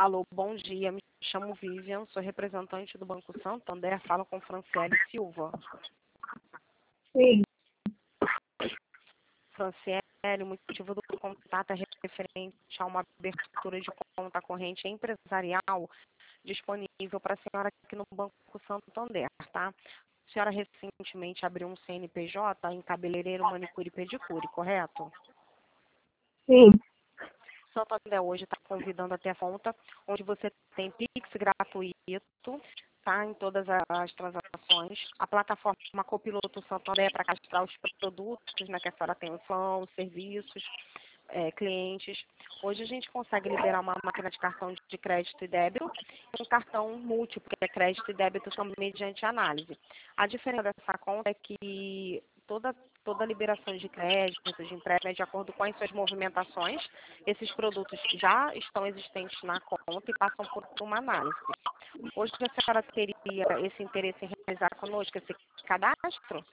Alô, bom dia. Me chamo Vivian, sou representante do Banco Santander. Falo com Franciele Silva. Sim. Franciele, o motivo do contato é referente a uma abertura de conta corrente empresarial disponível para a senhora aqui no Banco Santander, tá? A senhora recentemente abriu um CNPJ em cabeleireiro, manicure e pedicure, correto? Sim. Santander hoje está convidando até a conta, onde você tem Pix gratuito, tá, em todas as transações. A plataforma Copiloto Santander é para cadastrar os produtos, né, que a senhora tem atenção, serviços, clientes. Hoje a gente consegue liberar uma máquina de cartão de crédito e débito e um cartão múltiplo, que é crédito e débito também mediante análise. A diferença dessa conta é que toda liberação de crédito, de empréstimo, é de acordo com as suas movimentações. Esses produtos já estão existentes na conta e passam por uma análise. Hoje a senhora teria esse interesse em realizar conosco esse cadastro?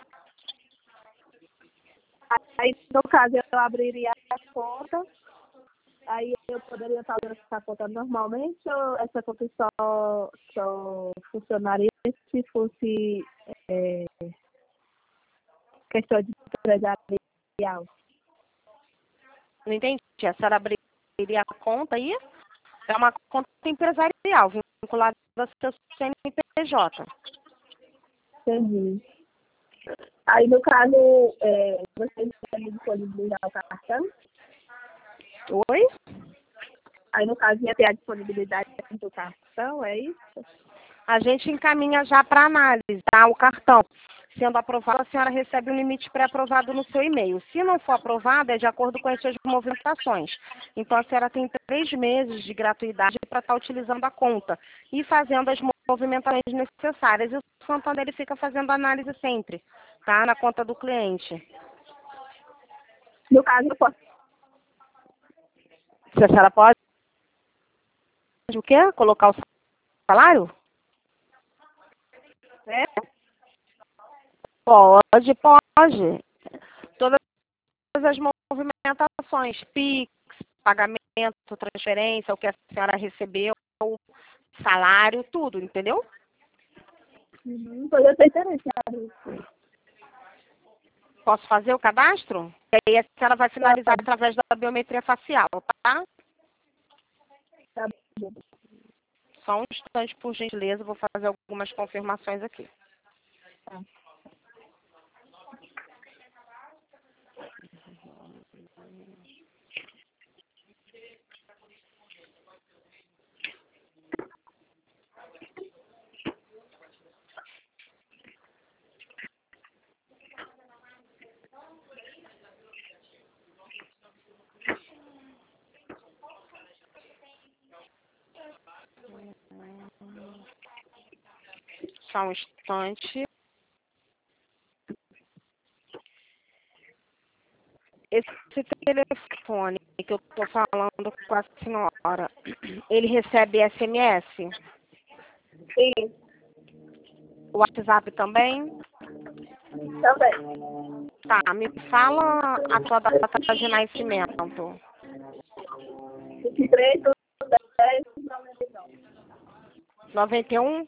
Aí, no caso, eu abriria a conta, aí eu poderia fazer essa conta normalmente ou essa conta só funcionaria se fosse questão de empresarial? Não entendi. A senhora abriria a conta aí? É uma conta empresarial, vinculada ao seu CNPJ. Entendi. Aí, no caso, vocês querem disponibilizar o cartão? Oi? Aí, no caso, ia ter a disponibilidade do cartão, é isso? A gente encaminha já para análise, tá? O cartão. Sendo aprovado, a senhora recebe um limite pré-aprovado no seu e-mail. Se não for aprovado, é de acordo com as suas movimentações. Então, a senhora tem 3 meses de gratuidade para estar utilizando a conta e fazendo as movimentações necessárias. E o Santander ele fica fazendo análise sempre, tá? Na conta do cliente. No caso, eu posso Se a senhora pode, o quê? Colocar o salário? né? Pode. Todas as movimentações, PIX, pagamento, transferência, o que a senhora recebeu, salário, tudo, entendeu? Pois eu estou interessada. Posso fazer o cadastro? E aí a senhora vai finalizar Pode. através da biometria facial, tá? Tá bom. Só um instante, por gentileza, vou fazer algumas confirmações aqui. Tá. Só um instante. Esse telefone que eu estou falando com a senhora, ele recebe SMS? Sim, O WhatsApp também? também. Tá, me fala a tua data de nascimento. 23 do 10 de 99. 91?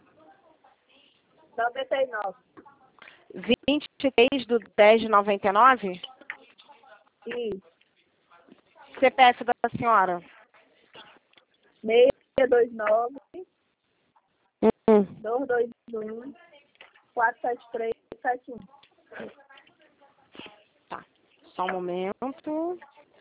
99. 23 do 10 de 99? Isso. CPF da senhora? 629 Hum. 221 47371. Tá, só um momento.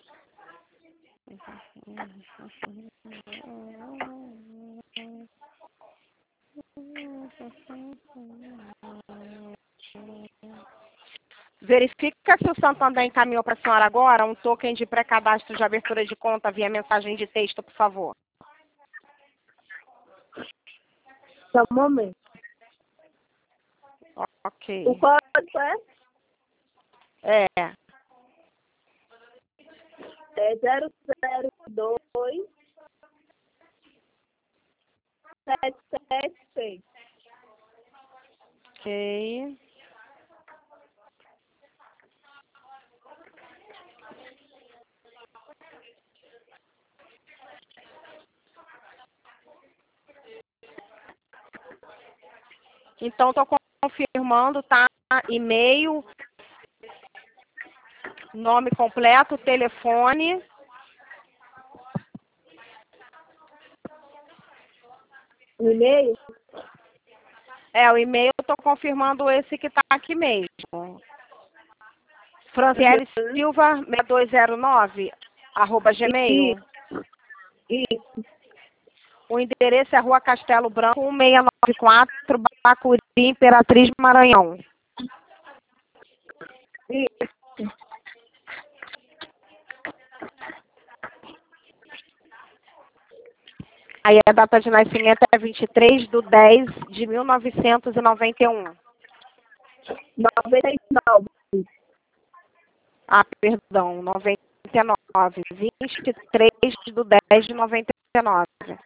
Verifica se o Santander encaminhou para a senhora agora um token de pré-cadastro de abertura de conta via mensagem de texto, por favor. Só um momento. Ok. O código É, é 002 776. ok. Então, estou confirmando, tá? E-mail, nome completo, telefone. O e-mail? O e-mail eu estou confirmando esse que está aqui mesmo. Franciele Silva, 6209, @gmail. Isso. O endereço é Rua Castelo Branco, 1694, Bacuri, Imperatriz, Maranhão. Isso. Aí a data de nascimento é 23/10/1991. 99. Ah, perdão, 99. 23/10/99.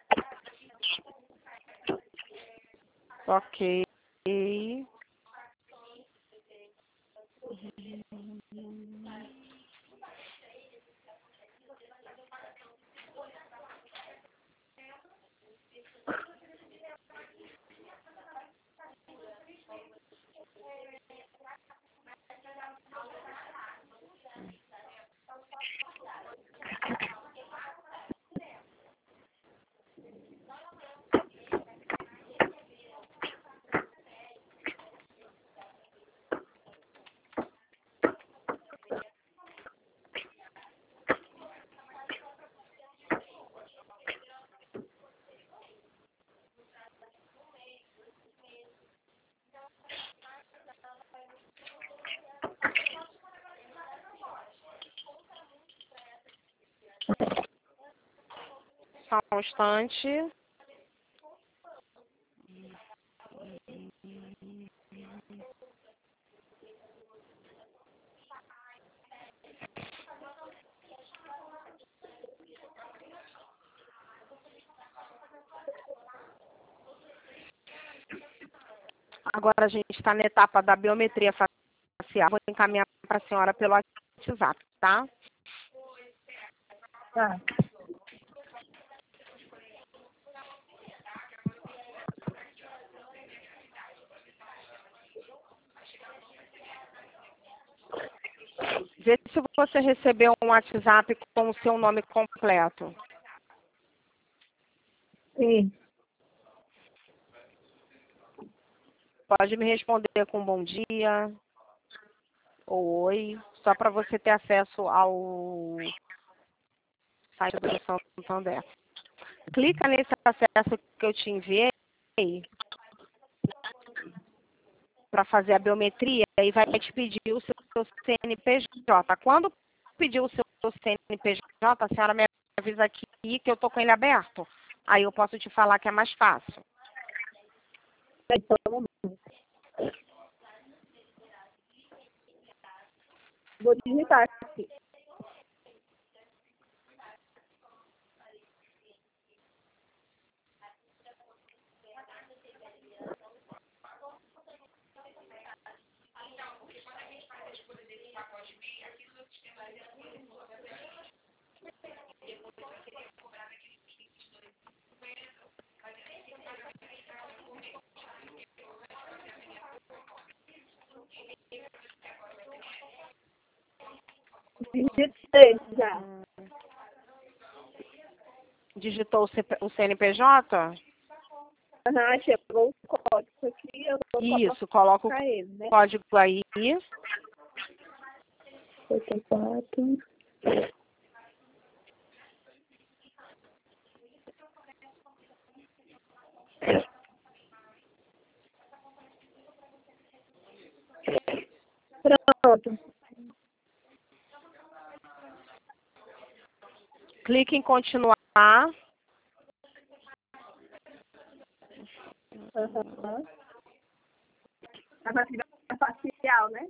Ok. Só um instante. Agora a gente está na etapa da biometria facial. Vou encaminhar para a senhora pelo WhatsApp, tá? Tá. Vê se você recebeu um WhatsApp com o seu nome completo. Sim. Pode me responder com bom dia ou oi, só para você ter acesso ao site do Santander. Clica nesse acesso que eu te enviei para fazer a biometria e vai te pedir o seu CNPJ. Quando pedir o seu CNPJ, a senhora me avisa aqui que eu estou com ele aberto. Aí eu posso te falar que é mais fácil. Então, vou digitar aqui. Digitei já. Digitou o CNPJ? Chegou o código aqui, eu vou Isso, coloca colocar ele, o né? código aí. 84. Pronto. Clique em continuar. Uhum. A vacina facial, né?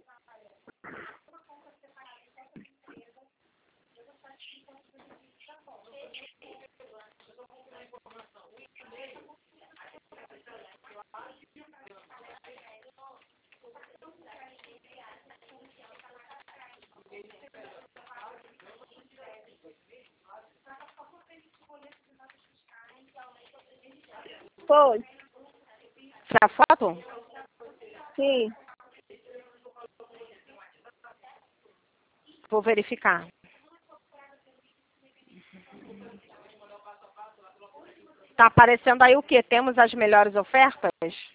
Foi. Tira a foto? Sim. Vou verificar. Tá aparecendo aí o quê? Temos as melhores ofertas?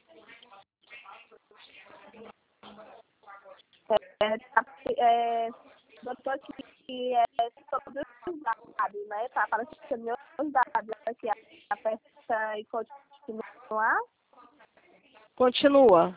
Doutor, que é sobre os dados, né? Tá aparecendo meus dados aqui. Aperta e continuar. Continua.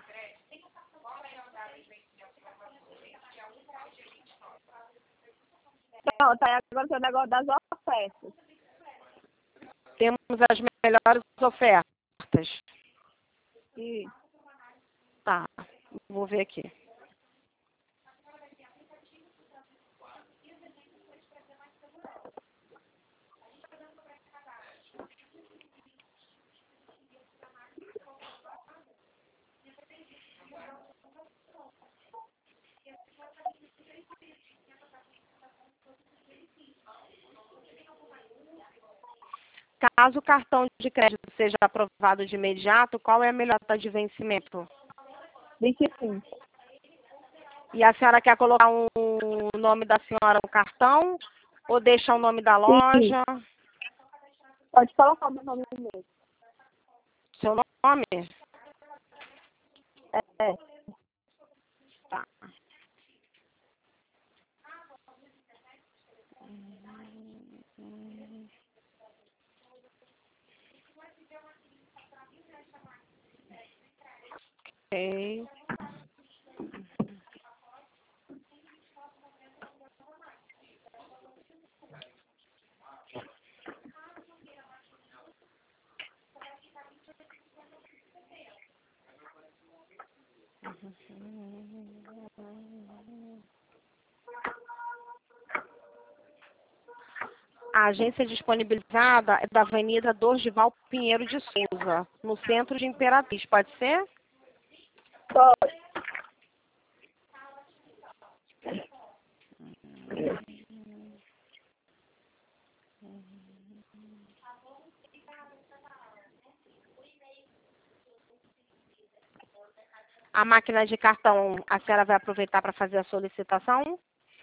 Pronto, aí agora tem o negócio das ofertas. Temos as melhores ofertas. E Tá, vou ver aqui. Caso o cartão de crédito seja aprovado de imediato, qual é a melhor data de vencimento? 25. E a senhora quer colocar o nome da senhora no cartão ou deixa o nome da Sim. loja? Pode colocar o meu nome mesmo. Seu nome? É. Tá. Ok. A agência disponibilizada é da Avenida Dorival Pinheiro de Souza, no centro de Imperatriz. Pode ser? Pode. A máquina de cartão, a senhora vai aproveitar para fazer a solicitação?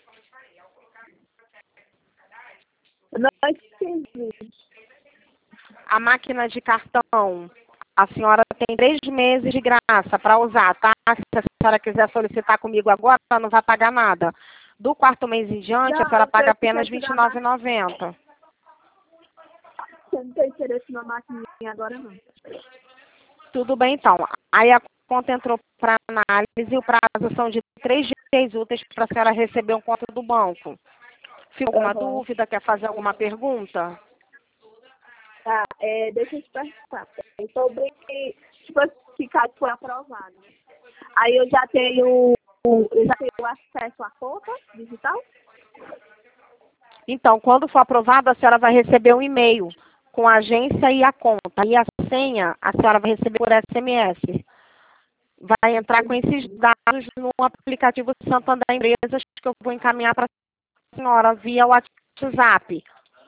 Não entendi. A máquina de cartão, a senhora tem 3 meses de graça para usar, tá? Se a senhora quiser solicitar comigo agora, ela não vai pagar nada. Do 4º mês em diante, a Não, senhora eu paga sei que apenas quer R$ tirar a 29,90. Você não tem interesse na maquininha agora, não. Tudo bem, então. Aí a conta entrou para análise e o prazo são de 3 dias úteis para a senhora receber um conta do banco. Fica alguma Uhum. dúvida? Quer fazer alguma pergunta? Tá, deixa eu te perguntar. Sobre, tipo, se caso foi aprovado. Aí eu já tenho acesso à conta digital? Então, quando for aprovado, a senhora vai receber um e-mail com a agência e a conta. E a senha a senhora vai receber por SMS. Vai entrar com esses dados no aplicativo Santander Empresas que eu vou encaminhar para a senhora via WhatsApp.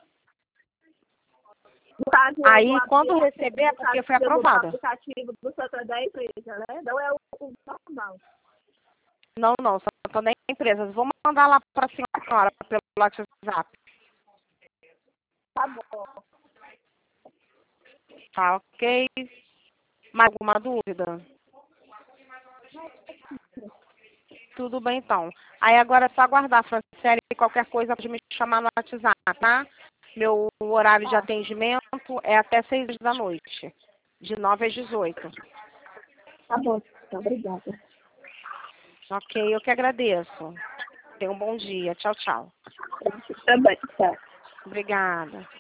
No caso, Aí, eu quando vou receber, é no porque caso, foi eu vou para o aprovada. aplicativo do Santander Empresa, né? Não é o normal. Não, não, Santander Empresas. Vou mandar lá para a senhora pelo WhatsApp. Tá bom. Tá ok? Mais alguma dúvida? Tudo bem, então. Aí agora é só aguardar, Franciele, qualquer coisa pode me chamar no WhatsApp, tá? Meu horário de atendimento é até 6 da noite, de 9 às 18. Tá bom. Obrigada. Ok, eu que agradeço. Tenha um bom dia. Tchau, tchau. Também, tchau. Obrigada.